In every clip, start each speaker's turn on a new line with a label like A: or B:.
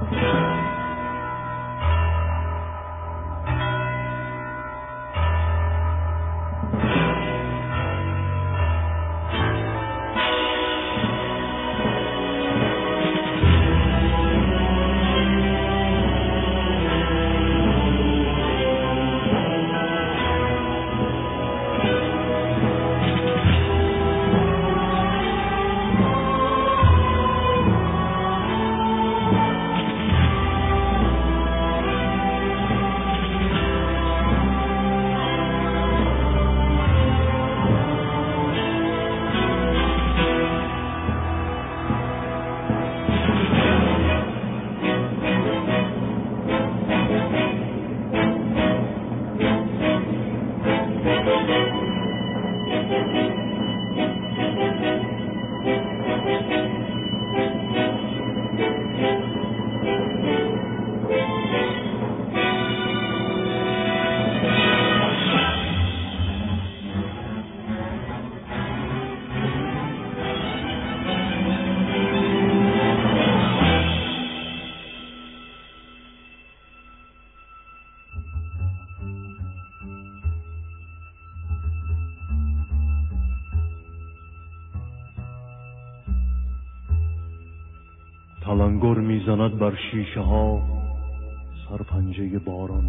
A: تلنگر میزند بر شیشه ها سرپنجه باران،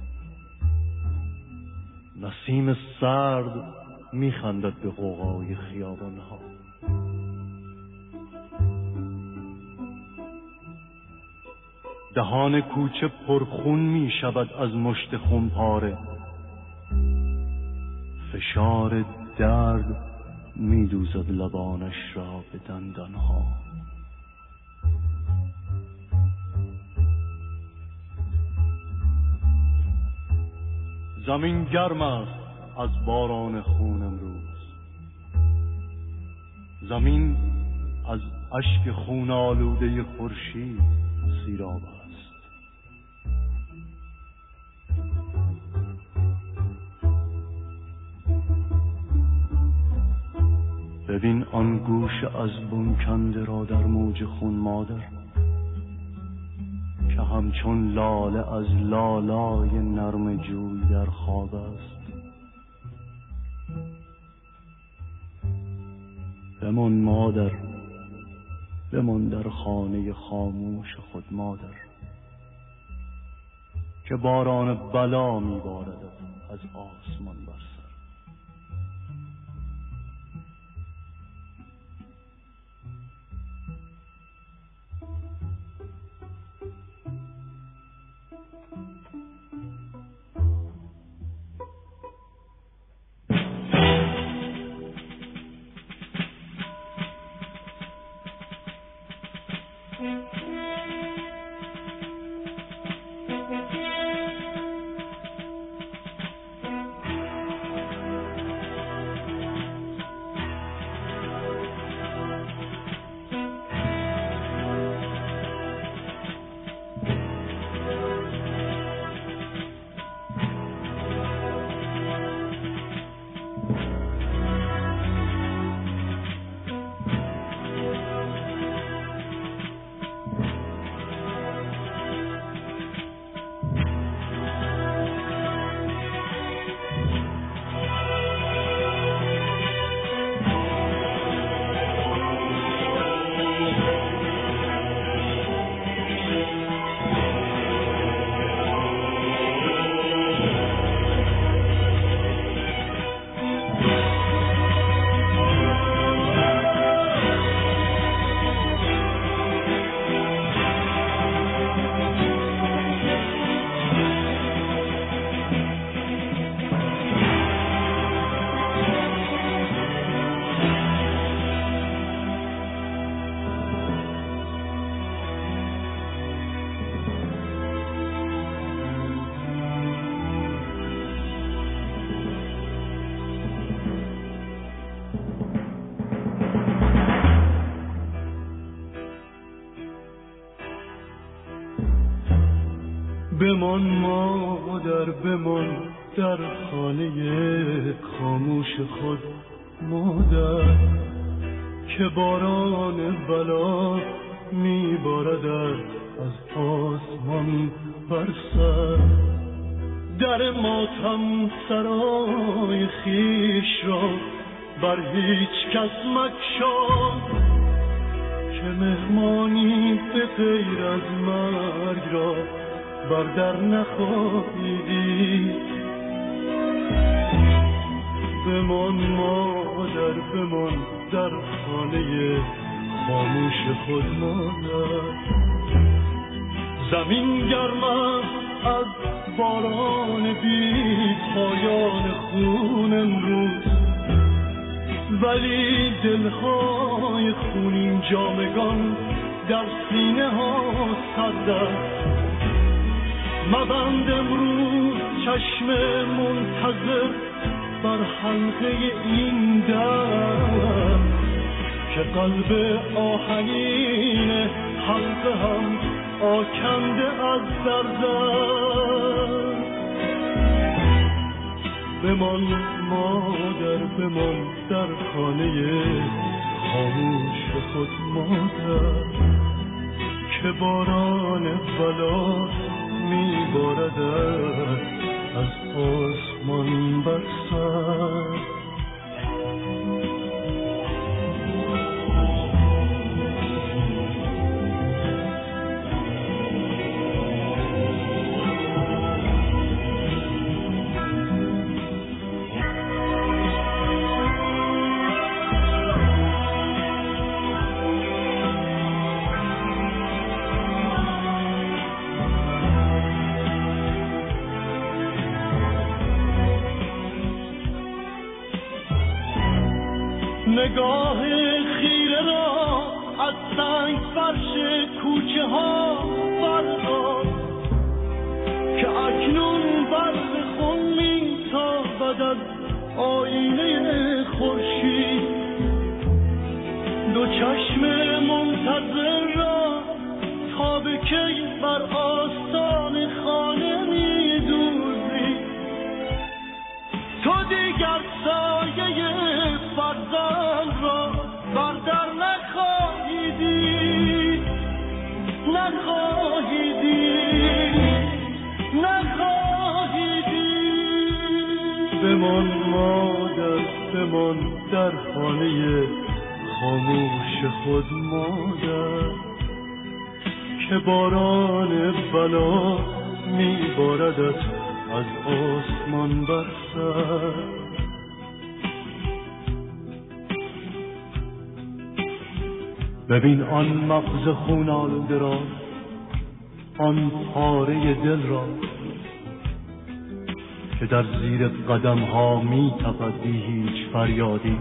A: نسیم سرد میخندد به غوغای خیابان ها. دهان کوچه پرخون میشود از مشت خمپاره، فشار درد میدوزد لبانش را به دندان ها. زمین گرم است از باران خون امروز، زمین از اشک خون آلوده خورشید سیراب است. ببین آن گوش از بن کنده را در موج خون مادر، که همچون لاله از لالای نرم جوی در خواب است. بمان مادر، بمان در خانه خاموش خود مادر، که باران بلا میبارد از آسمان بر سر.
B: بمان مادر، بمان در خانه خاموش خود مادر، که باران بلا میباردت از آسمان بر سر. در ماتم سرای خیش را بر هیچ کس مگشای، که مهمانی به غیر از مرگ را بر در نخواهی دید. بمان مادر بمان در خانه خاموش خود مادر. زمین گرم از باران بی پایان خون امروز، ولی دلهای خونین جامگان در سینه ها سرد است. مبند امروز چشم منتظر بر حلقه این در، که قلب آهنین حلقه هم آکنده از درد. بمان مادر بمان در خانه خاموش خود مادر، که باران بلا میباردد از آسمان بر سر. نگاه خیره را از سنگ فرش کوچه ها بردار، که اکنون برق خون میتابد از آینه خورشید. دو چشم منتظر را تا به کی بر آستان خانه میدوزی. تو دیگر سایه فرزند را بر در نخواهی دید، نخواهی دید، نخواهی دید. بمان مادر بمان در خانه خاموش خود مادر، که باران بلا میباردت از آسمان بر سر.
A: ببین آن مغز خون آلوده را، آن پاره دل را، که در زیر قدم ها می تپد بی هیچ فریادی.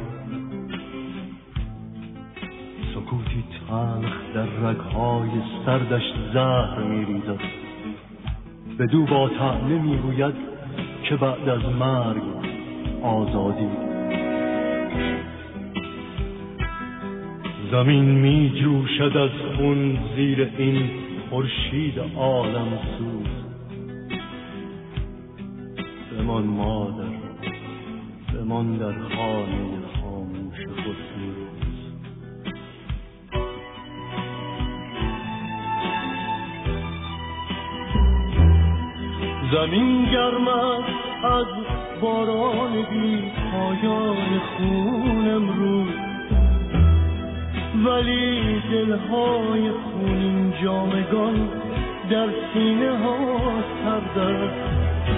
A: سکوتی تلخ در رگهای سردش زهر می ریزد، بدو با طعنه می گوید که بعد از مرگ آزادی. زمین می جوشد از خون زیر این خورشید عالم سوز. بمان مادر بمان در خانه خاموش خود روز.
B: زمین گرم از باران بی پایان خون امروز، ولی دلهای خونین جامگان در سینه ها سرد است.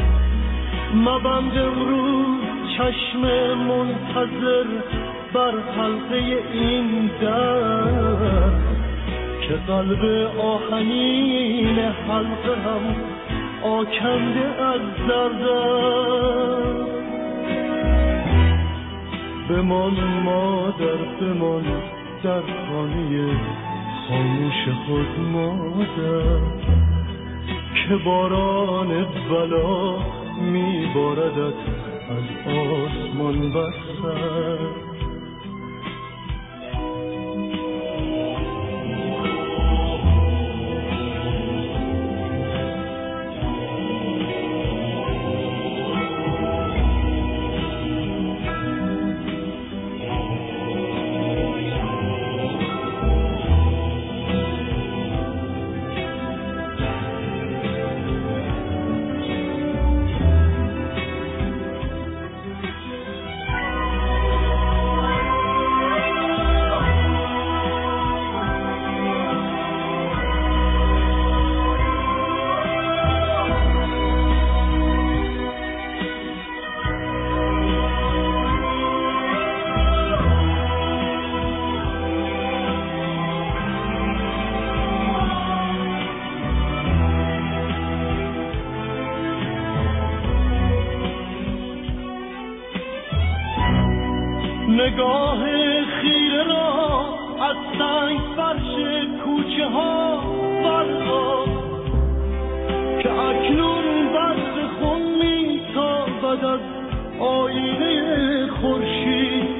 B: مبند امروز چشم منتظر بر حلقه این در، که قلب آهنین حلقه هم آکنده از درد. بمان مادر بمان در خانه خاموش خود مادر، که باران بلا میباردت از آسمان بر سر. نگاه خیره را از سنگ فرش کوچه ها بردار که اکنون بحر خون میتابد از آینه خورشید.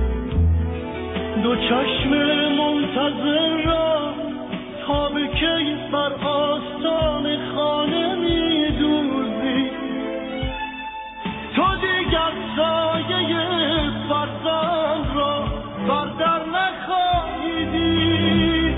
B: دو چشم منتظر را تا به کی بر آستان خانه می‌دوزی؟ تو دیگر سایه فرزند را بر در نخواهی دید،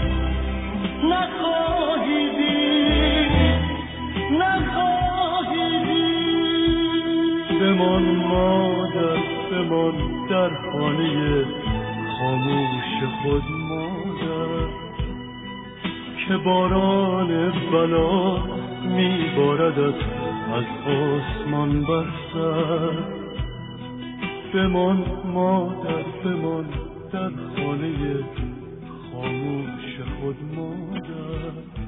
B: نخواهی دید، نخواهی دید. بمان مادر، بمان در خانه خاموش خود مادر که باران بلا میباردت از آسمان بر سر. بمان مادر، بمان در خانه خاموش خود مادر.